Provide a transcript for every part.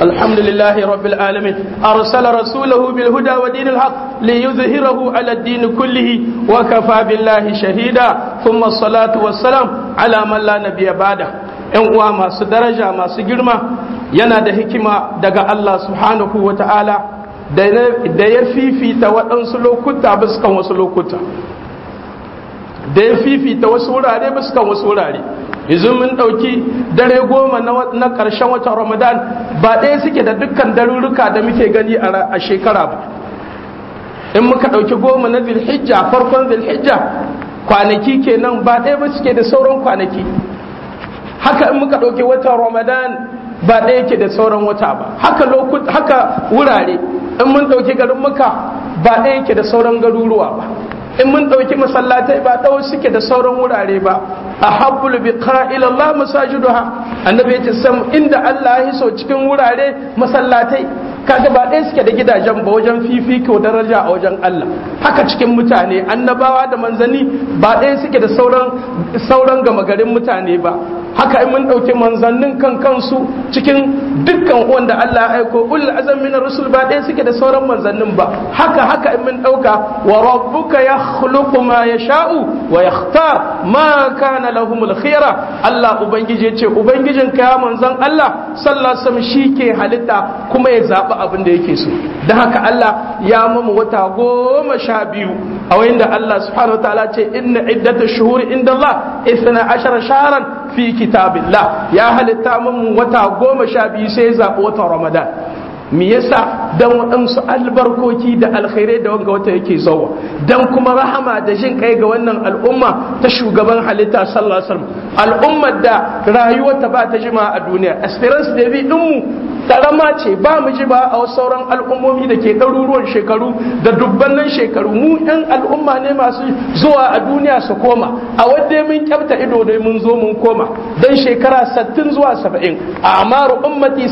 الحمد لله رب العالمين أرسل رسوله بالهدى ودين الحق ليظهره على الدين كله وكفى بالله شهيدا ثم الصلاة والسلام على من لا نبي بعده ‘yan uwa masu daraja masu girma yana da hikima daga Allah subhanahu wa ta'ala da ya fifita waɗansu lokuta biskan wasu lokuta da ya fifita wasu wurare biskan wasu wurare yanzu mun ɗauki dare 10 na ƙarshen watan Ramadan ba ɗaya suke da dukkan darurruka da muke gani a shekara ba. In muka ɗauki 10 na Zulhijja, farkon Zulhijja kwanaki kenan ba ɗaya ba suke da sauran kwanaki. Haka in muka ɗauki watan Ramadan ba ɗaya ke da sauran wata ba. Haka wurare in mun ɗauki garin Makka ba ɗaya ke da sauran garuruwa ba. In mun ɗauki masallatai ba ɗau suke da sauran wurare ba. Ahabbul biqa ila Allah masajiduha, annabi ya ce sam inda Allah ya so cikin wurare masallatai, kaga ba ɗaya suke da gidajen ba wajen fifiko daraja a wajen Allah. Haka cikin mutane annabawa da manzanni ba ɗaya suke da sauran gama garin mutane ba. Haka in mun ɗauki manzannin kansu cikin dukkan wanda Allah ya aiko ulul azam min rusul ba ɗaya suke da sauran manzannin ba. Haka in mun ɗauka wa rabbuka yakhluqu ma yasha'u wa yakhtar ma kana lahumul khiyara. Allah ubangiji ce ubangijin ka manzon Allah sallallahu alaihi wasallam shike halitta kuma ya zaba abin da yake so. Dan haka Allah ya mamu wata 12 a wayanda Allah subhanahu wataala ce inna iddatash shuhuri indallah 12 shahran fi kitabillah, ya halitta mun wata 12 sai zaɓi watan Ramadan. Me yasa? Dan waɗansu albarkoki da alkhairai da wanga wata yake zuwa, dan kuma rahama da jin kai ga wannan al'umma ta shugaban halitta sallallahu alaihi wasallam, al'ummar da rayuwarta ba ta jima a duniya. Experience da bi dinmu karama ce, ba mu ji ba a sauran al'ummomi da ke ɗaruruwan shekaru da dubbannan shekaru. Mu ɗan al'umma ne masu zuwa a duniya su koma, a wadda mun kyafta ido dai mun zo mun koma dan shekara 60 zuwa 70. a amaru ummati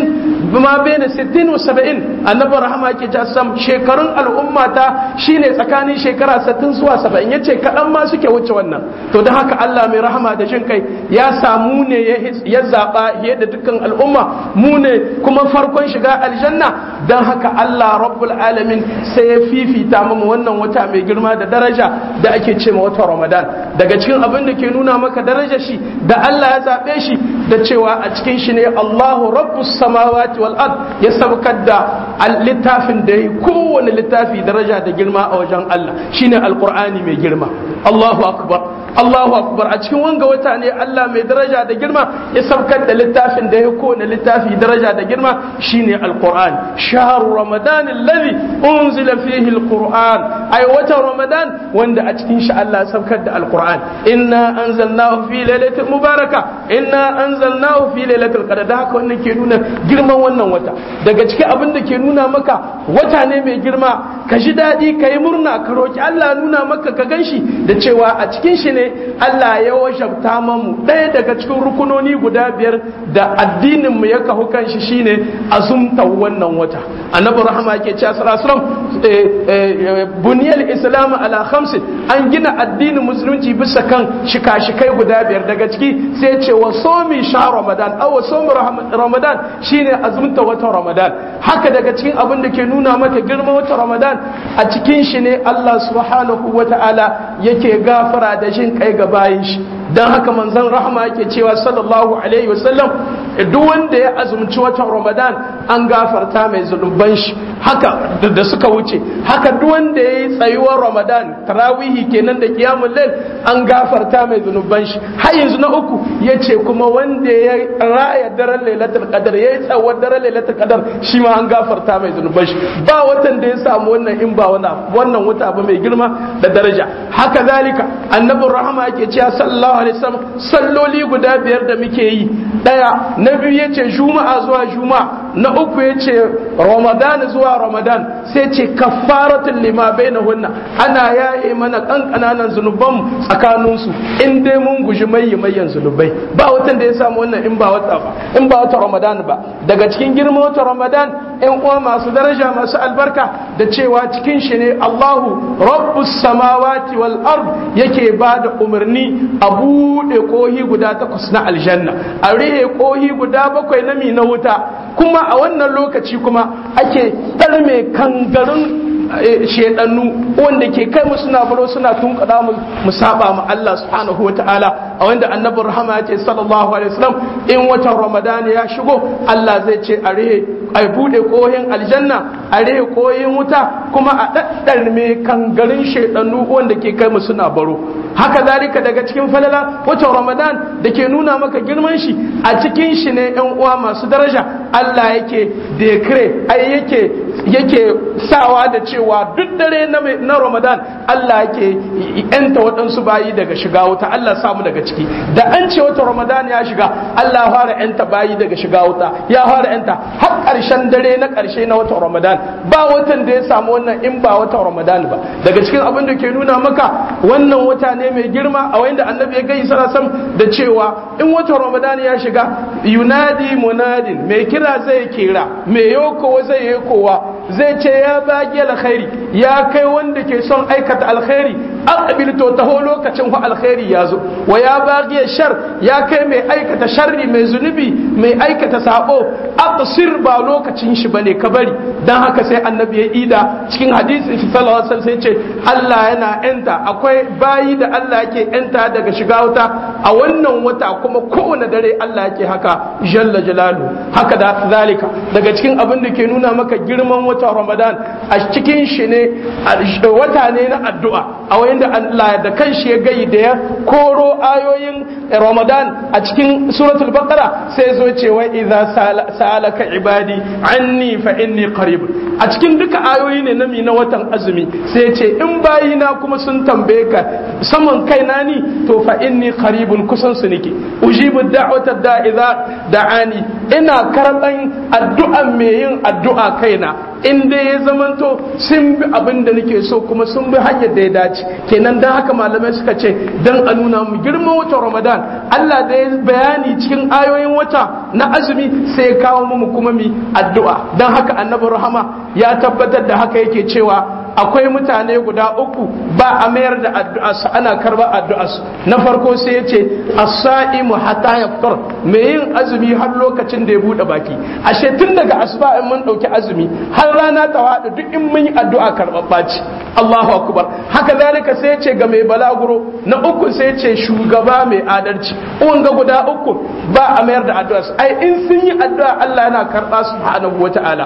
60 ma bayna 60 wa 70. annabi rahama ke ta sam shekarun al'ummata shine tsakanin shekara 60 zuwa 70, yace kaɗan ma suke wuce wannan. To don haka Allah mai rahama da jin kai ya samu ne ya zaba yadda dukkan al'umma, mu ne kuma farkon shiga aljanna. don haka Allah rabbul alamin sai ya fifita mu wannan wata mai girma da daraja da ake ce ma wata Ramadan. Daga cikin abin da ke nuna maka daraja shi da Allah ya zabe shi da cewa a cikin shi ne Allahu rabbus samawati wal ard ya sabkar da littafin da yi kowane littafi daraja da girma a wajen Allah, shine alqur'ani mai girma. Allahu akbar, Allahu akbar. A cikin wanga wata ne Allah mai daraja da girma ya sabkar da littafin da ya kowane littafi daraja da girma, shine alqur'an. Shahru ramadan alladhi unzila fihi alqur'an, ay wata ramadan wanda a cikin shi Allah sabkar da alqur'an. Inna anzalnahu fi lailatin mubaraka, inna anzalnahu fi lailatul qadr. Da haka wannan ke nuna girman wannan wata. Daga cikin abin da ke nuna maka wata ne mai girma, ka ji daɗi, ka yi murna, ka roki Allah nuna maka ka ganshi da cewa a cikin shi ne Allah ya wajabta mamu ɗaya daga cikin rukunoni guda 5 da addinin mu ya kahu kanshi shine azumta wannan wata. Annabi rahama yake cewa sallallahu alaihi wasallam buniyal islam ala 5, an gina addinin musulunci bisa kan shika-shikai guda 5. Daga ciki sai ya ce wa somi sha ramadan aw somi ramadan shine azumta wata ramadan. Haka daga cikin abin da ke nuna maka girman wata ramadan, a cikin shi ne Allah subhanahu wata'ala yake gafara da jin kai ga bayin shi. Dan haka manzon rahama yake cewa sallallahu alaihi wasallam duk wanda ya azumci watan ramadan an gafarta mai zunuban shi haka da suka wuce. Haka duk wanda yayi tsayuwar ramadan tarawihi kenan da qiyamul lail an gafarta mai zunuban shi. Har yanzu na uku yace kuma wanda ya raya daren lailatul qadar, yayi tsawon daren lailatul qadar, shi ma an gafarta mai zunuban shi. Ba watan da ya samu wannan in ba wannan wata ba mai girma da daraja. Haka zalika annabi rahama yake cewa sallallahu alaihi wasallam salloli guda 5 da muke yi, daya na biyu yace juma'a zuwa juma'a, na uku yace ramadan zuwa ramadan, sai ce kaffaratul lima bainahunna, ana yaye mana kankananan zunuban tsakanin su in dai mun guji mayyan zunubai. Ba watan da ya samu wannan in ba wata ramadan ba. Daga cikin girman wata ramadan ɗan uwa masu daraja masu albarka da cewa cikin shi ne Allahu rabbus samawati wal ard yake ba da umarni a buɗe kohi guda 8 na aljanna, a rihe kohi guda 7 na wuta. kuma a wannan lokaci kuma ake ɗarme kangarun shedannu wanda ke kai mu suna baro suna tunkada mu saba mu Allah subhanahu wataala a wanda annabi rahama ya ce sallallahu alaihi wasallam in watan ramadan ya shigo Allah zai ce a bude kohin aljanna a rehe kohin wuta kuma a daddarme kangarin shedannu wanda ke kai mu suna baro haka zalika daga cikin falala watan ramadan da ke nuna maka girman shi a cikin shi ne yan uwa masu daraja Allah yake decree ai yake sawa da cewa duk dare na Ramadan Allah yake yanta waɗansu bayi daga shiga wuta Allah samu daga ciki da an ce wata Ramadan ya shiga Allah fara yanta bayi daga shiga wuta ya fara yanta har ƙarshen dare na ƙarshe na watan Ramadan ba watan da ya samu wannan in ba watan Ramadan ba daga cikin abin da ke nuna maka wannan wata ne mai girma a wanda annabi ya gai sarasam da cewa in watan Ramadan ya shiga yunadi munadin mai kira zai kira mai yokowa zai yokowa zai ce ya bagi alkhairi ya kai wanda ke son aikata alkhairi aqbil to taho lokacin fa alkhairi ya zo wa ya bagi shar ya kai mai aikata sharri mai zunubi mai aikata sabo aqsir ba lokacin shi bane ka bari dan haka sai annabi ya ida cikin hadisi sallallahu alaihi wasallam sai ce Allah yana enta akwai bayi da Allah yake enta daga shiga wuta a wannan wata kuma kowane dare Allah yake haka jalla jalalu haka da zalika daga cikin abin da ke nuna maka girman wata Ramadan a cikin shi ne wata ne na addu'a a wanda Allah da kanshi ya gayi da ya koro ayoyin Ramadan a cikin suratul Baqara sai zo cewa idza sa'alaka ibadi anni fa inni qarib a cikin duka ayoyi ne na watan azumi sai ce in bayina kuma sun tambaye ka saman kaina ni to fa inni qaribun kusan su nake ujibu da'wata da'iza da'ani ina karban addu'an mai yin addu'a kaina in dai ya zamanto sun bi abin da nake so kuma sun bi hanyar da ya dace kenan dan haka malamai suka ce dan a nuna mu girman watan Ramadan Allah da ya bayani cikin ayoyin wata na azumi sai ya kawo mu kuma mi addu'a dan haka annabi rahama ya tabbatar da haka yake cewa akwai mutane guda uku ba a mayar da addu'arsu ana karba addu'arsu na farko sai ya ce as-sa'imu hatta yaftar mai yin azumi har lokacin da ya bude baki ashe tun daga asuba in mun dauki azumi har rana ta wada duk in mun yi addu'a karbabba ce Allahu akbar haka zalika sai ya ce ga mai balaguro na uku sai ya ce shugaba mai adalci wanga guda uku ba a mayar da addu'arsu ai in sun yi addu'a Allah yana karba subhanahu wata'ala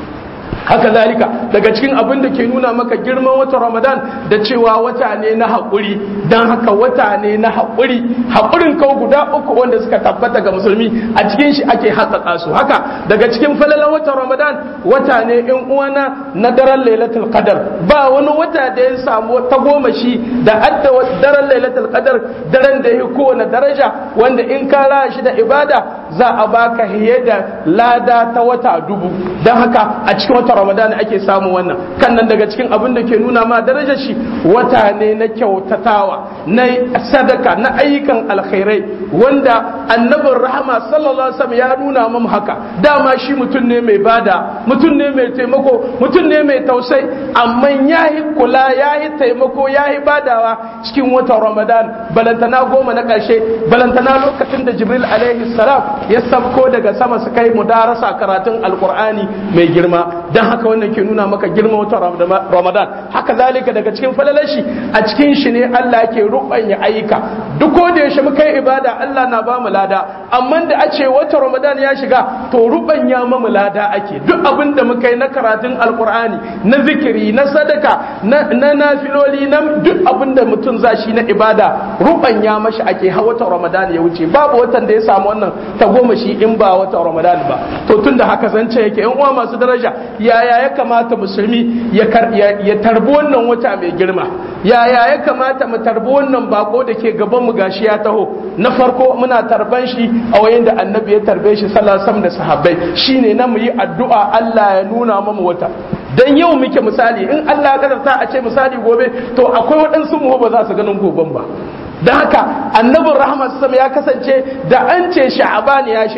haka zalika daga cikin abin da ke nuna maka girman watan Ramadan da cewa wata ne na haƙuri don haka wata ne na haƙuri haƙurin kawo guda uku wanda suka tabbata ga musulmi a cikin shi ake haƙaƙa su haka daga cikin falalan watan Ramadan wata ne in uwana na daren Lailatul Qadar ba wani wata da ya samu ta goma shi da adda daren Lailatul Qadar daren da ya kowane daraja wanda in ka raya shi da ibada za a baka hiye da lada ta wata 1000 don haka a cikin watan Ramadan ake samu wannan kan nan daga cikin abin da ke nuna ma darajar shi wata ne na kyautatawa na sadaka na ayyukan alkhairai wanda annabin rahama sallallahu alaihi wasallam ya nuna mun haka dama shi mutum ne mai bada mutum ne mai taimako mutum ne mai tausayi amma yayi kula yayi taimako yayi badawa cikin watan Ramadan balantana goma na karshe balantana lokacin da Jibril alaihi salam ya sabko daga sama su kai mudarasa karatun alqur'ani mai girma dan haka wannan ke nuna maka girman watan Ramadan haka zalika daga cikin falalashi a cikin shi ne Allah yake rubanya ayyuka duk da yaushe muka yi ibada Allah na ba mu lada amma da a ce watan Ramadan ya shiga to rubanya mu lada ake duk abin da muka yi na karatun alqur'ani na zikiri na sadaka na nafiloli na duk abin da mutum zashi na ibada rubanya mashi ake ha watan Ramadan ya wuce babu watan da ya samu wannan ta goma shi in ba watan Ramadan ba to tunda haka zance yake yan uwa masu daraja yaya ya kamata musulmi ya tarbi wannan wata mai girma yaya ya kamata mu tarbi wannan bako da ke gaban mu gashi ya taho na farko muna tarban shi a wayin da annabi ya tarbe shi sallallahu alaihi wasallam da sahabbai shine na mu yi addu'a Allah ya nuna mu wata dan yau muke misali in Allah ya kadarta a ce misali gobe to akwai waɗansu mu ba za su ganin goben ba da haka annabin rahmat sam ya kasance da an ce sha'aban ya shiga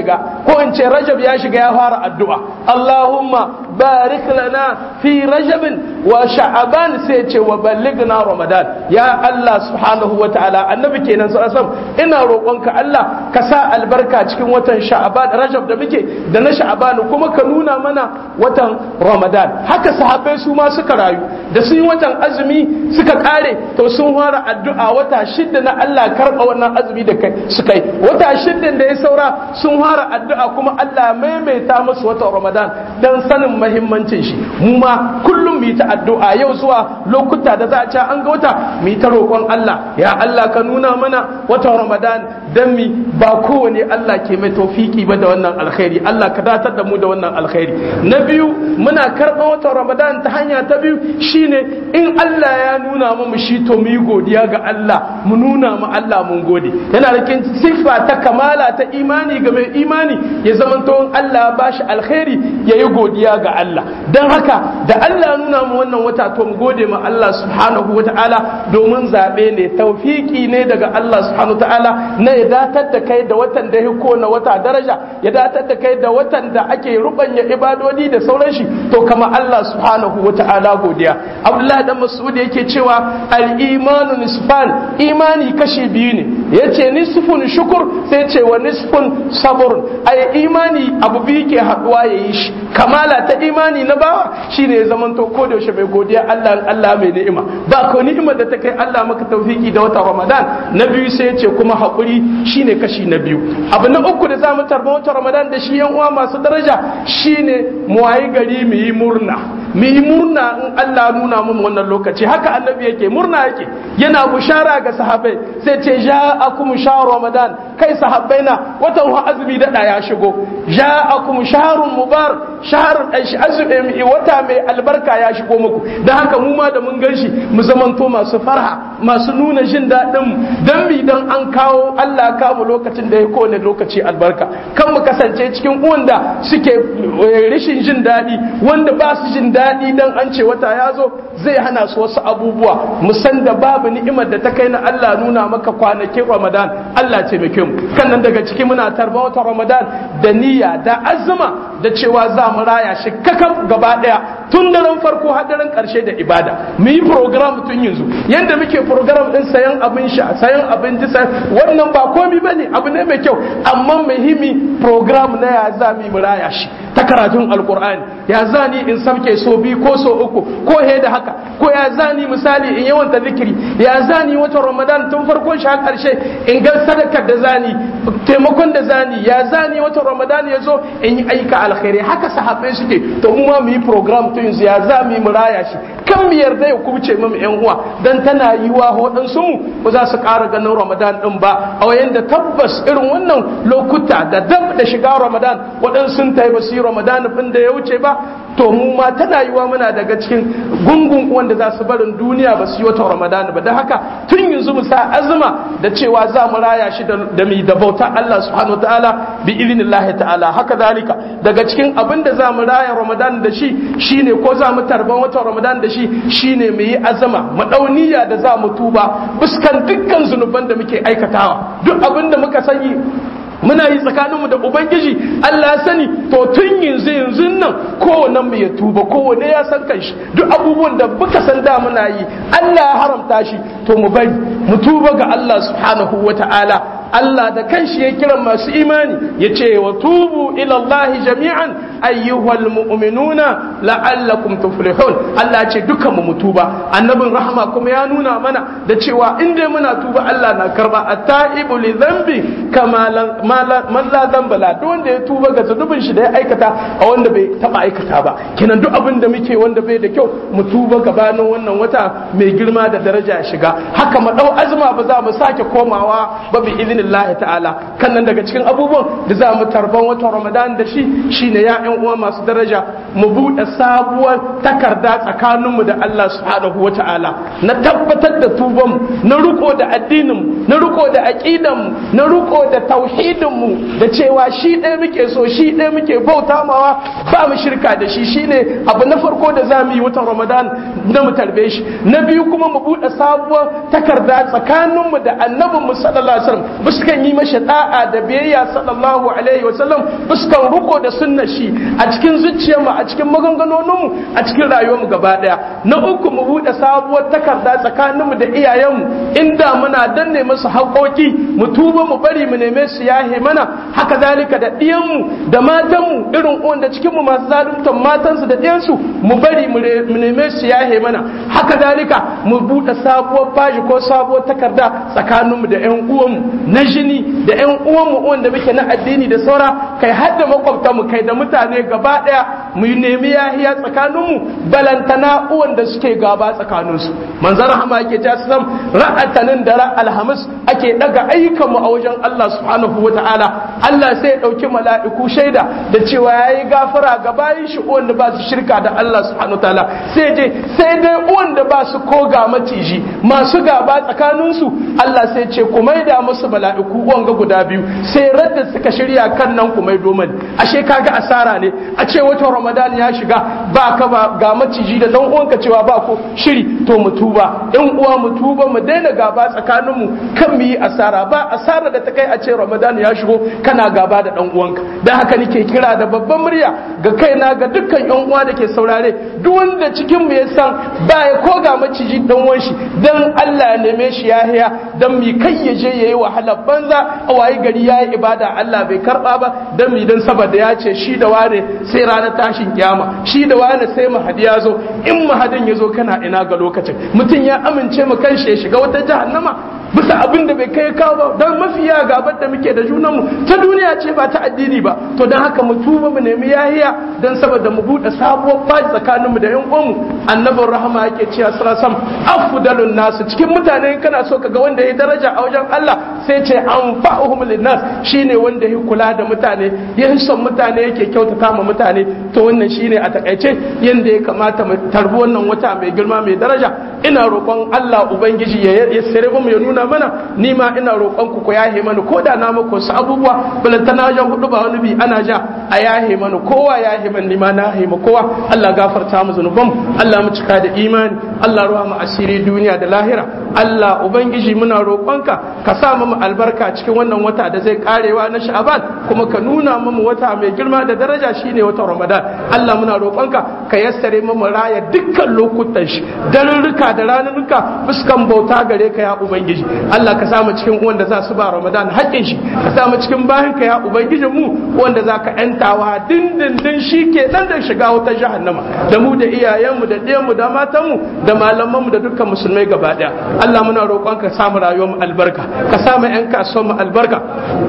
ko in ce Rajab ya shiga ya fara addu'a Allahumma barik lana fi Rajabin wa Sha'ban sai ce wa ballighna Ramadan. Ya Allah subhanahu wa ta'ala, annabi kenan sallallahu alaihi ina roƙonka Allah ka sa albarka cikin watan Sha'ban Rajab da muke da na Sha'ban, kuma ka nuna mana watan Ramadan. Haka sahabbai su ma suka rayu da sun yi watan azumi suka kare to sun fara addu'a wata shidda na Allah karɓa wannan azumi da kai suka yi, wata shiddan da ya saura sun fara addu'a kuma Allah maimaita musu watan Ramadan dan sanin muhimmancin shi. Mu ma kullum mu yi ta addu'a, yau zuwa lokuta da za a ci an ga wata mu yi ta roƙon Allah, ya Allah ka nuna mana watan Ramadan dan mi ba kowane Allah ke mai tawfiki ba da wannan alkhairi. Allah ka datar da mu da wannan alkhairi. Na biyu, muna karɓar watan Ramadan ta hanya ta biyu shine in Allah ya nuna mu shi to mu yi godiya ga Allah, mu nuna mu Allah mun gode. Yana da siffa ta kamala ta imani ga mai imani ya zamanto Allah ba shi alkhairi ya yi godiya ga Allah. Don haka da Allah nuna mu wannan wata to mu gode ma Allah subhanahu wa ta'ala, domin zaɓe ne, tawfiki ne daga Allah subhanahu wa ta'ala na ya datar da kai da watan da ya na wata daraja, ya datar da kai da watan da ake rubanya ibadodi da sauran shi, to kama Allah subhanahu wa ta'ala godiya. Abdullahi dan Mas'ud yake cewa al-imanu nisfan, imani kashi biyu ne, yace nisfun shukur sai ce wa nisfun sabr. Ai imani abu biyu ke haduwa yayi shi. Kamala ta imani na bawa shine ya zamanto ko da yaushe mai godiya Allah mai ni'ima, ba ko ni'imar da ta kai Allah maka tawfiki da wata Ramadan. Na biyu sai yace kuma hakuri shine kashi na biyu. Abu na uku da zamu tarba wata Ramadan da shi yan uwa masu daraja shine mu wayi gari mu yi murna in Allah nuna mun wannan lokaci. Haka annabi yake murna, yake yana bushara ga sahabbai sai ce ja'akum shahru Ramadan, kai sahabbai na watan azumi da ya shigo, ja'akum shahrun mubarak, shahrun azumi wata mai albarka ya shigo muku. Dan haka mu ma da mun ganshi mu zamanto masu farha, masu nuna jin daɗin mu dan an kawo Allah kawo lokacin da ya kone lokaci albarka. Kan mu kasance cikin wanda suke rishin jin daɗi, wanda ba su jin daɗi dan an ce wata ya zo zai hana su wasu abubuwa. Mu san da babu ni'imar da ta kai na Allah nuna maka kwanakin Ramadan. Allah ce mu kan nan daga ciki muna tarba wata Ramadan da niyya da azuma da cewa za mu raya shi kakam gaba daya tun daren farko har daren karshe da ibada. Mu yi program tun yanzu yanda muke program din sayan abin sha, sayan abin jisa, wannan ba komi bane, abu ne mai kyau, amma muhimmi program na ya za mu raya shi ta karatun alkur'ani. Ya zani in sabke so biyu ko so uku ko he da haka, ko ya zani misali in yawanta zikiri, ya zani wata Ramadan tun farkon shi har karshe in ga sadakar da zani, taimakon da zani, ya zani wata Ramadan ya zo in yi aika alkhairi. Haka sahabbai suke, to mu ma mu yi program tun yanzu ya za mu raya shi. Kan mu yarda ya kubuce mu yan uwa, dan tana yiwa waɗansu mu ba za su ƙara ganin Ramadan din ba, a wayan da tabbas irin wannan lokuta da dab da shiga Ramadan waɗansu sun tayi ba su yi Ramadan din da ya wuce ba. To mu ma tana yiwa muna daga cikin gungun wanda za su barin duniya ba su yi wata Ramadan ba. Da haka tun yanzu mu sa azuma da cewa za mu raya shi da mi da bauta Allah subhanahu wataala bi idnillahi ta'ala. Haka zalika daga cikin abin da za mu raya Ramadan da shi shine, ko za mu tarban wata Ramadan da shi shine mu yi azuma, mu dauniya da za mu tuba fuskan dukkan zunuban da muke aikatawa. Duk abin da muka sani muna yi tsakaninmu da Ubangiji Allah ya sani, to tun yanzu nan kowane mu ya tuba, kowane ya san kanshi. Duk abubuwan da muka san da muna yi Allah ya haramta shi, to mu bari mu tuba ga Allah subhanahu wata'ala. Allah da kanshi ya kira masu imani ya ce wa tubu ila Allah jami'an ayyuhal mu'minuna la'allakum tuflihun. Allah ce dukan mu tuba. Annabin rahama kuma ya nuna mana da cewa in dai muna tuba Allah na karba. At-ta'ibu li dhanbi kama man la dhanba la, duk wanda ya tuba ga zunubin shi da ya aikata a wanda bai taba aikata ba. Kenan duk abin da muke wanda bai da kyau mu tuba gabanin wannan wata mai girma da daraja ya shiga. Haka mu dau azuma ba za mu sake komawa ba bi idnillahi ta'ala. Kan nan daga cikin abubuwan da za mu tarban watan Ramadan da shi shine ya ƴan uwa masu daraja mu buɗe sabuwar takarda tsakaninmu da Allah subhanahu wata'ala na tabbatar da tubanmu, na riko da addininmu, na riko da aqidanmu, na riko da tauhidinmu, da cewa shi ɗaya muke so, shi ɗaya muke bauta mawa, ba mu shirka da shi. Shine abu na farko da zamu yi watan Ramadan na mu tarbe shi. Na biyu kuma mu buɗe sabuwar takarda tsakaninmu da annabinmu sallallahu alaihi wasallam, buskan yi mashi da'a da biyayya sallallahu alaihi wasallam, buskan riko da sunnar shi a cikin zuciyarmu, a cikin maganganoninmu, a cikin rayuwarmu gaba daya. Na uku mu buɗe sabuwar takarda tsakaninmu da iyayenmu, inda muna danne musu haƙoƙi mu tuba mu bari mu neme su yahe mana. Haka zalika da ɗiyanmu da matanmu, irin wanda cikinmu masu zaluntar matansu da ɗiyansu, mu bari mu neme su yahe mana. Haka zalika mu buɗe sabuwar fashi ko sabuwar takarda tsakaninmu da ƴan uwanmu na jini, da ƴan uwanmu wanda muke na addini da saura, kai har da makwabtanmu, kai da mutane gaba ɗaya mu nemi yahiya tsakaninmu, balantana wanda suke gaba tsakaninsu. Manzon rahama yake ta sam ra'atanin da alhamis ake daga ayyukanmu a wajen Allah subhanahu wata'ala. Allah sai ya dauki mala'iku shaida da cewa yayi gafara ga bayin shi wanda ba su shirka da Allah subhanahu wata'ala. Sai dai wanda ba su koga maciji, masu gaba tsakaninsu, Allah sai ce ku maida musu mala'iku wanga guda biyu, sai radda suka shirya kan nan ku maido mani. Ashe kaga asara ne a ce watan Ramadan ya shiga ba ka ba ga maciji da dan uwanka cewa ba ko shiri. To mu tuba in uwa, mu tuba, mu daina gaba tsakaninmu, kan mu yi asara. Ba asara da ta kai a ce Ramadan ya shigo kana gaba da dan uwanka. Dan haka nake kira da babban murya ga kaina, ga dukkan yan uwa da ke saurare, duk wanda cikin mu ya san ba ya koga maciji dan uwan shi, dan Allah ya neme shi yahiya, dan mi kai ya je yayi wahala banza a wayi gari yayi ibada Allah bai karba ba, dan mi dan saboda ya ce shi da wane sai ranar tashin kiyama, shi da wane sai mahadi ya zo. In mahadin ya zo kana ina ga lokacin? Mutum ya amince mu kanshi ya shiga wata jahannama bisa abin da bai kai kawo ba, don mafiya gabar da muke da junanmu ta duniya ce ba ta addini ba. To don haka mu tuba mu nemi yahiya, don saboda mu buɗe sabuwar faji tsakaninmu da yan uwanmu. Annabin rahama yake cewa sarasam afdalun nasu, cikin mutane kana so ka ga wanda ya daraja a wajen Allah, sai ce anfa'uhum linnas, shine wanda ya kula da mutane, ya son mutane, yake kyautata ma mutane. To wannan shine a takaice yanda ya kamata mu tarbi wannan wata mai girma mai daraja. Ina roƙon Allah ubangiji ya sare mu, ya nuna mana. Ni ma ina roƙon ku yahe mana, ko da na muku su abubuwa balantana wajen hudu ba wani bi ana ja a yahe mana, kowa yahe mana, ni ma na yahe kowa. Allah gafarta mu zunuban, Allah mu cika da imani, Allah ruwa mu asiri duniya da lahira. Allah ubangiji muna roƙonka ka sa mu albarka cikin wannan wata da zai karewa na Sha'ban, kuma ka nuna mu wata mai girma da daraja shine watan Ramadan. Allah muna roƙonka ka yassare mu raya dukkan lokutan shi, darurruka da ranarruka fuskan bauta gare ka ya ubangiji. Allah ka sa mu cikin wanda za su ba Ramadan haƙƙin shi, ka sa mu cikin bayan ka ya ubangijin mu wanda za ka yantawa dindindin shi ke dan da shiga wata jahannama, da mu da iyayenmu da ɗiyanmu da matanmu da malamanmu da dukkan musulmai gaba ɗaya. Allah muna roƙon ka samu rayuwar mu albarka, ka samu ƴan kasuwar mu albarka,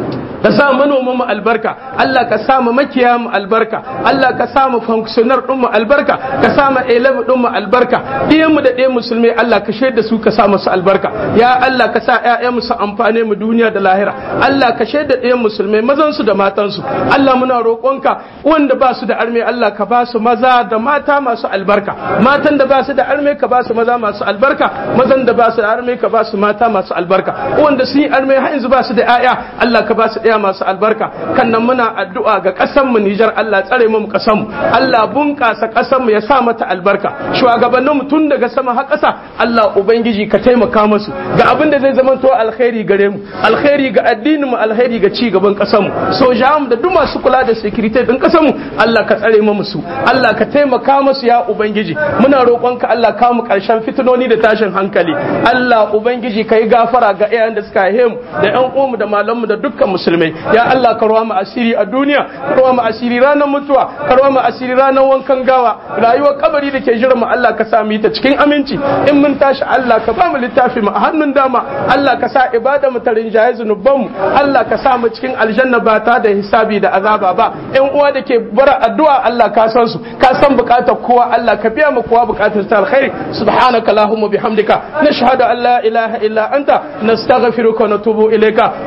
ka sa manoman mu albarka. Allah ka sa mu makiya mu albarka. Allah ka sa mu functionar din mu albarka, ka sa mu elef din mu albarka. Diyan mu da ɗayan musulmai Allah ka shaida su, ka sa musu albarka. Ya Allah ka sa ƴaƴan mu su amfane mu duniya da lahira. Allah ka shaida ɗayan musulmai mazan su da matan su. Allah muna roƙonka wanda ba su da arme Allah ka ba su maza da mata masu albarka. Matan da ba su da arme ka ba su maza masu albarka. Mazan da ba su da arme ka ba su mata masu albarka. Wanda sun yi arme har yanzu ba su da ƴaƴa Allah ka ba su masu albarka. Kannan muna addu'a ga ƙasar mu Nijar, Allah tsare mu ƙasar mu, Allah bunƙasa ƙasar mu ya sa mata albarka. Shugabannin mu tun daga sama har ƙasa Allah ubangiji ka taimaka musu ga abin da zai zama to alkhairi gare mu, alkhairi ga addinin mu, alkhairi ga ci gaban ƙasar mu. Soja mu da duk masu kula da security din ƙasar mu Allah ka tsare mu musu, Allah ka taimaka musu ya ubangiji. Muna roƙonka Allah ka mu ƙarshen fitinoni da tashin hankali. Allah ubangiji kai gafara ga iyayen da suka haife mu da ƴan uwanmu da malamanmu da dukkan musulmai. Ya Allah ka ruwa mu asiri a duniya, ka ruwa mu asiri ranar mutuwa, ka ruwa mu asiri ranar wankan gawa, rayuwar kabari da ke jira mu Allah ka sa mu yi ta cikin aminci. In mun tashi Allah ka ba mu littafi mu a hannun dama, Allah ka sa ibada mu ta rinjaye zunuban mu, Allah ka sa mu cikin aljanna ba ta da hisabi da azaba ba. Ƴan uwa da ke bara addu'a Allah ka san su, ka san bukatar kowa, Allah ka biya mu kowa bukatar ta alkhairi. Subhanaka allahumma bihamdika nashhadu an la ilaha illa anta nastaghfiruka wa natubu ilayka.